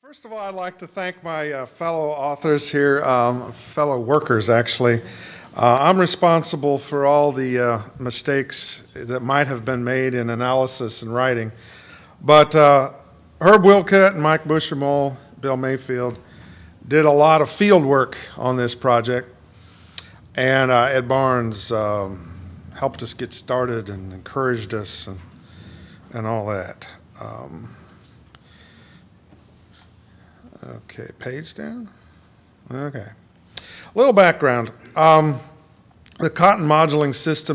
First of all, I'd like to thank my fellow authors here, fellow workers actually. I'm responsible for all the mistakes that might have been made in analysis and writing. But Herb Wilcutt and Mike Bushermole, Bill Mayfield, did a lot of field work on this project. And Ed Barnes helped us get started and encouraged us and all that. Okay, page down. Okay. A little background. The cotton moduling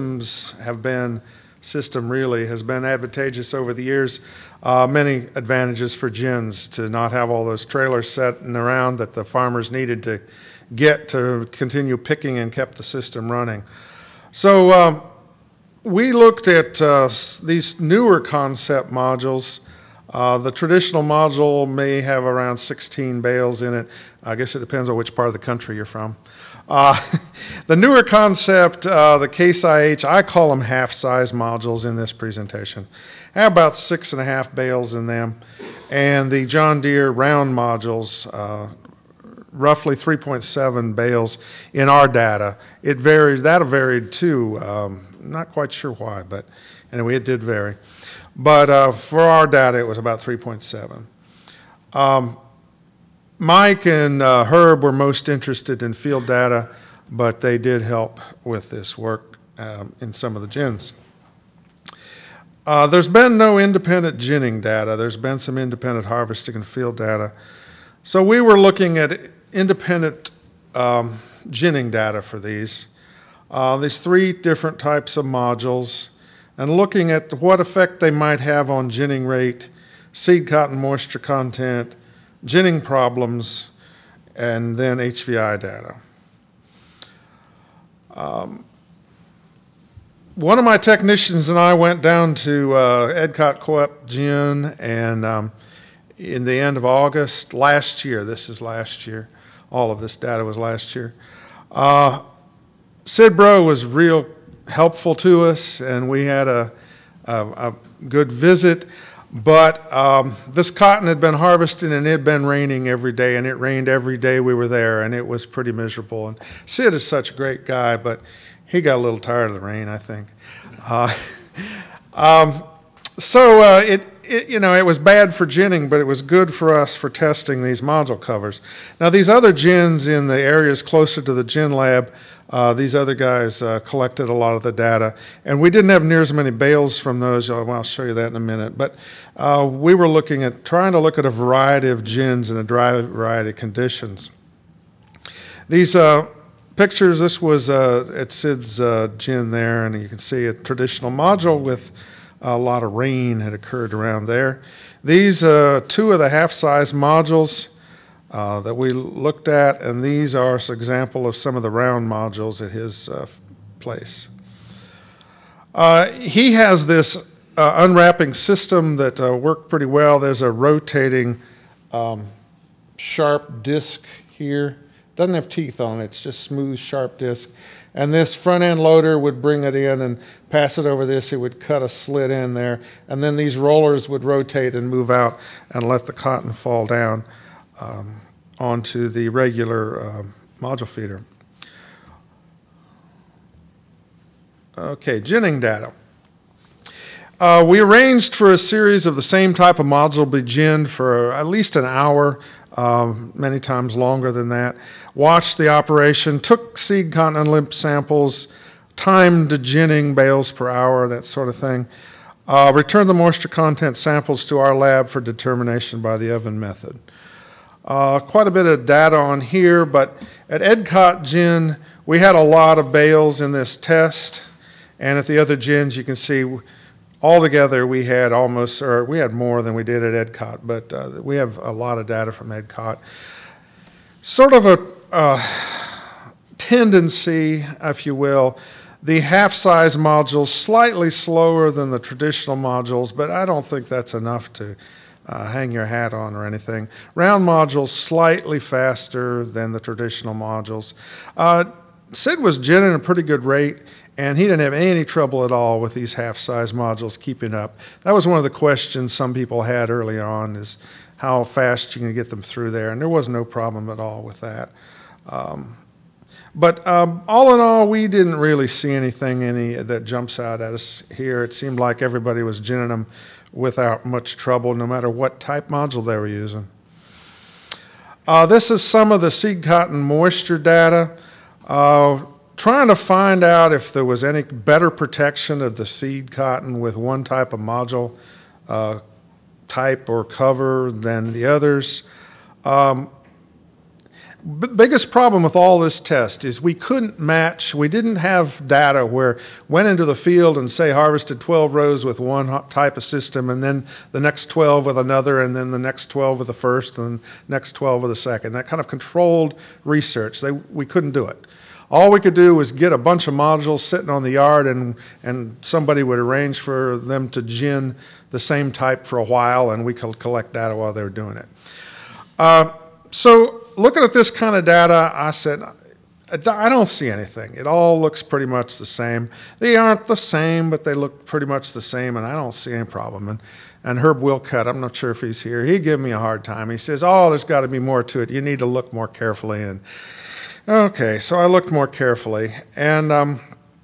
system really has been advantageous over the years. Many advantages for gins to not have all those trailers sitting around that the farmers needed to get to continue picking and kept the system running. So we looked at these newer concept modules. The traditional module may have around 16 bales in it. I guess it depends on which part of the country you're from. The newer concept, the Case IH, I call them half-size modules in this presentation, have about 6.5 bales in them. And the John Deere round modules, roughly 3.7 bales in our data. It varies, that varied too. Not quite sure why, but anyway, it did vary. But for our data, it was about 3.7. Mike and Herb were most interested in field data, but they did help with this work in some of the gins. There's been no independent ginning data. There's been some independent harvesting and field data. So we were looking at independent ginning data for these three different types of modules, and looking at what effect they might have on ginning rate, seed cotton moisture content, ginning problems, and then HVI data. One of my technicians and I went down to Edcott Co-op Gin, and in the end of August last year, this is last year, all of this data was last year, Sid Bro was real helpful to us, and we had a good visit. But this cotton had been harvested, and it had been raining every day, and it rained every day we were there, and it was pretty miserable. And Sid is such a great guy, but he got a little tired of the rain, I think. It was bad for ginning, but it was good for us for testing these module covers. Now, these other gins in the areas closer to the gin lab, these other guys collected a lot of the data, and we didn't have near as many bales from those. Well, I'll show you that in a minute. But we were trying to look at a variety of gins in a dry variety of conditions. These pictures, this was at Sid's gin there, and you can see a traditional module with a lot of rain had occurred around there. These two of the half-size modules that we looked at, and these are an example of some of the round modules at his place. He has this unwrapping system that worked pretty well. There's a rotating sharp disc here. Doesn't have teeth on it, it's just smooth, sharp disc. And this front end loader would bring it in and pass it over this. It would cut a slit in there. And then these rollers would rotate and move out and let the cotton fall down onto the regular module feeder. Okay, ginning data. We arranged for a series of the same type of module be ginned for at least an hour, many times longer than that. Watched the operation, took seed cotton and limp samples, timed the ginning bales per hour, that sort of thing. Returned the moisture content samples to our lab for determination by the oven method. Quite a bit of data on here, but at Edcott Gin, we had a lot of bales in this test, and at the other gins, you can see altogether we had more than we did at Edcott, but we have a lot of data from Edcott. Sort of a tendency, if you will, the half-size modules slightly slower than the traditional modules, but I don't think that's enough to hang your hat on or anything. Round modules slightly faster than the traditional modules. Sid was ginning at a pretty good rate, and he didn't have any trouble at all with these half-size modules keeping up. That was one of the questions some people had early on, is how fast you can get them through there, and there was no problem at all with that. But all in all, we didn't really see anything that jumps out at us here. It seemed like everybody was ginning them without much trouble, no matter what type module they were using. This is some of the seed cotton moisture data, trying to find out if there was any better protection of the seed cotton with one type of module type or cover than the others. Biggest problem with all this test is we couldn't match, we didn't have data where went into the field and say harvested 12 rows with one type of system and then the next 12 with another and then the next 12 with the first and the next 12 with the second. That kind of controlled research. We couldn't do it. All we could do was get a bunch of modules sitting on the yard and somebody would arrange for them to gin the same type for a while and we could collect data while they were doing it. So looking at this kind of data, I said, I don't see anything. It all looks pretty much the same. They aren't the same, but they look pretty much the same, and I don't see any problem. And Herb Wilcutt, I'm not sure if he's here, he gave me a hard time. He says, oh, there's got to be more to it. You need to look more carefully. And okay, so I looked more carefully and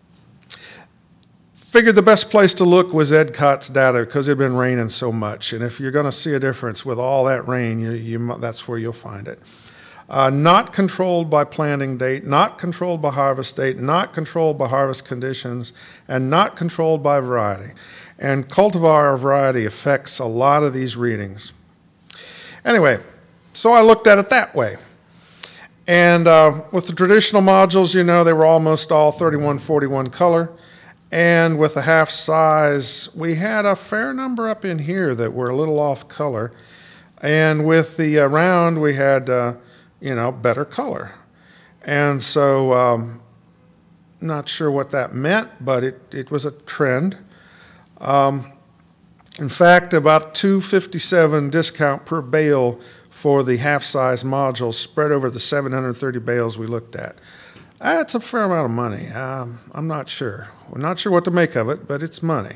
figured the best place to look was Ed Cott's data because it had been raining so much. And if you're going to see a difference with all that rain, that's where you'll find it. Not controlled by planting date, not controlled by harvest date, not controlled by harvest conditions, and not controlled by variety. And cultivar variety affects a lot of these readings. Anyway, so I looked at it that way. And with the traditional modules, you know, they were almost all 3141 color. And with the half size, we had a fair number up in here that were a little off color. And with the round, we had, better color. And so, not sure what that meant, but it was a trend. In fact, about $257 discount per bale for the half-size modules spread over the 730 bales we looked at. That's a fair amount of money. I'm not sure. We're not sure what to make of it, but it's money.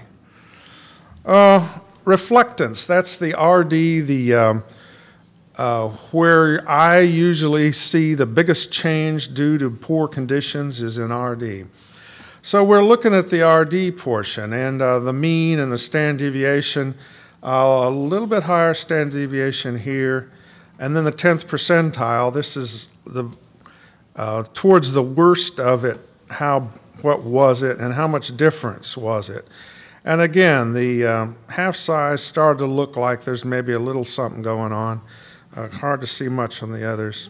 Reflectance, that's the RD, where I usually see the biggest change due to poor conditions is in RD. So we're looking at the RD portion and the mean and the standard deviation, a little bit higher standard deviation here, and then the 10th percentile. This is the towards the worst of it. What was it, and how much difference was it? And again, the half size started to look like there's maybe a little something going on. Hard to see much on the others.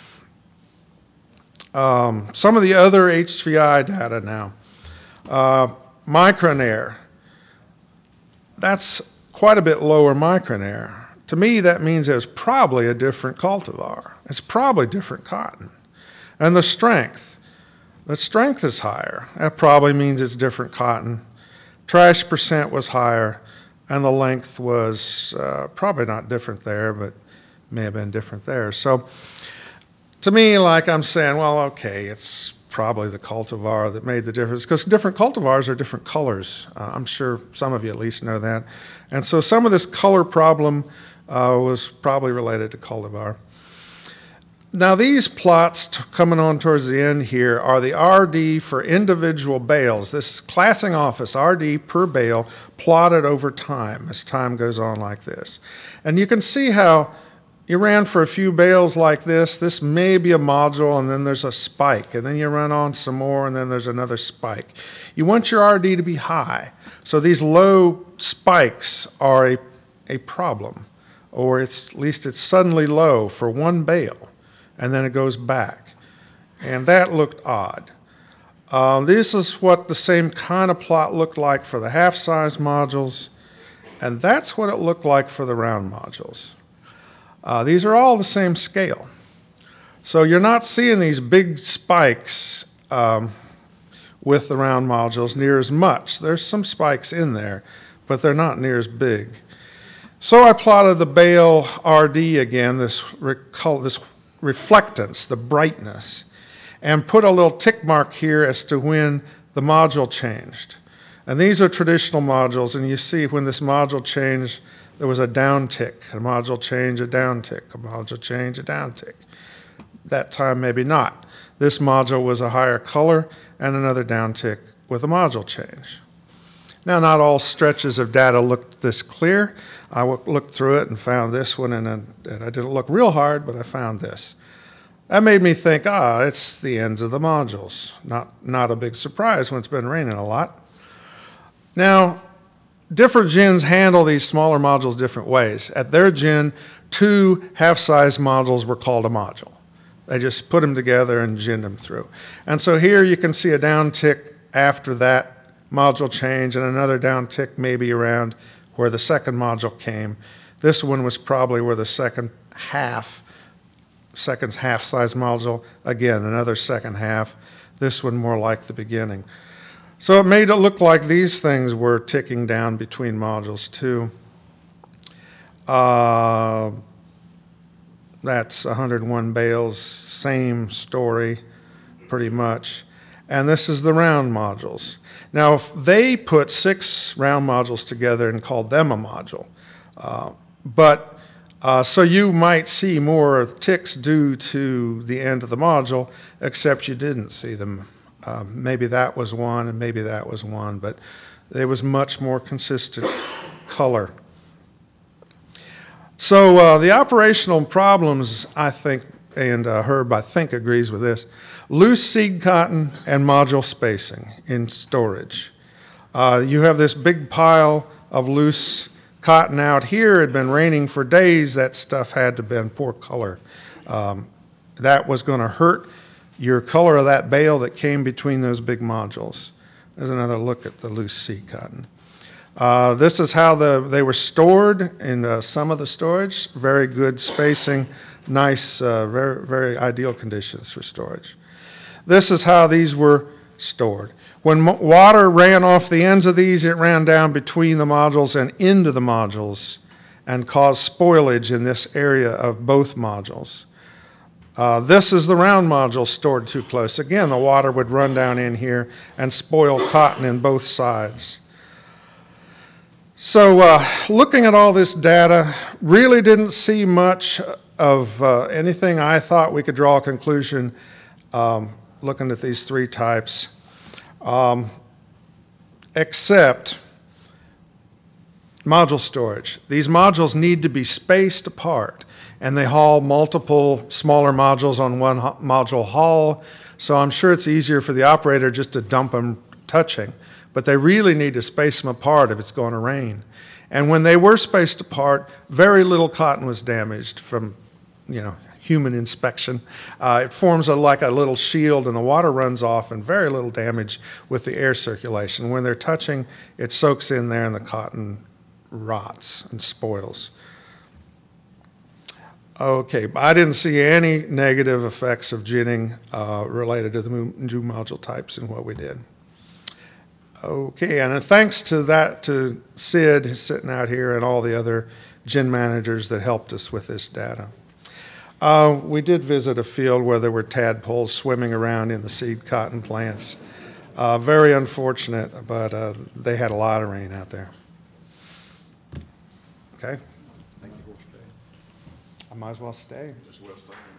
Some of the other HVI data now. Micronair. That's quite a bit lower micronair. To me, that means it's probably a different cultivar. It's probably different cotton. And the strength is higher. That probably means it's different cotton. Trash percent was higher, and the length was probably not different there, but may have been different there. So to me, like I'm saying, well, okay, it's probably the cultivar that made the difference, because different cultivars are different colors. I'm sure some of you at least know that. And so some of this color problem was probably related to cultivar. Now these plots coming on towards the end here are the RD for individual bales. This classing office RD per bale plotted over time as time goes on like this. And you can see how you ran for a few bales like this. This may be a module, and then there's a spike, and then you run on some more, and then there's another spike. You want your RD to be high. So these low spikes are a problem, or at least it's suddenly low for one bale, and then it goes back. And that looked odd. This is what the same kind of plot looked like for the half-size modules, and that's what it looked like for the round modules. These are all the same scale. So you're not seeing these big spikes with the round modules near as much. There's some spikes in there, but they're not near as big. So I plotted the bale RD again, this reflectance, the brightness, and put a little tick mark here as to when the module changed. And these are traditional modules, and you see when this module changed, there was a downtick, a module change, a downtick, a module change, a downtick. That time, maybe not. This module was a higher color and another downtick with a module change. Now, not all stretches of data looked this clear. I looked through it and found this one, and I didn't look real hard, but I found this. That made me think, it's the ends of the modules. Not a big surprise when it's been raining a lot. Now, different GINs handle these smaller modules different ways. At their GIN, 2 half-size modules were called a module. They just put them together and GIN'd them through. And so here you can see a downtick after that module change and another downtick maybe around where the second module came. This one was probably where the second half-size module, again, another second half. This one more like the beginning. So it made it look like these things were ticking down between modules too. That's 101 bales, same story pretty much. And this is the round modules. Now, if they put 6 round modules together and called them a module. So you might see more ticks due to the end of the module, except you didn't see them. Maybe that was one and maybe that was one, but it was much more consistent color. So the operational problems, I think, and Herb, I think, agrees with this. Loose seed cotton and module spacing in storage. You have this big pile of loose cotton out here. It had been raining for days. That stuff had to have been poor color. That was going to hurt your color of that bale that came between those big modules. There's another look at the loose seed cotton. This is how they were stored in some of the storage. Very good spacing, nice, very, very ideal conditions for storage. This is how these were stored. When water ran off the ends of these, it ran down between the modules and into the modules and caused spoilage in this area of both modules. This is the round module stored too close. Again, the water would run down in here and spoil cotton in both sides. So looking at all this data, really didn't see much of anything I thought we could draw a conclusion looking at these 3 types, except module storage. These modules need to be spaced apart, and they haul multiple smaller modules on one module haul, so I'm sure it's easier for the operator just to dump them touching. But they really need to space them apart if it's going to rain. And when they were spaced apart, very little cotton was damaged from, human inspection. It forms like a little shield, and the water runs off, and very little damage with the air circulation. When they're touching, it soaks in there, and the cotton rots and spoils. Okay, I didn't see any negative effects of ginning related to the new module types in what we did. Okay, and thanks to Sid, who's sitting out here, and all the other GIN managers that helped us with this data. We did visit a field where there were tadpoles swimming around in the seed cotton plants. Very unfortunate, but they had a lot of rain out there. Okay? Thank you for staying. I might as well stay. Just well staying.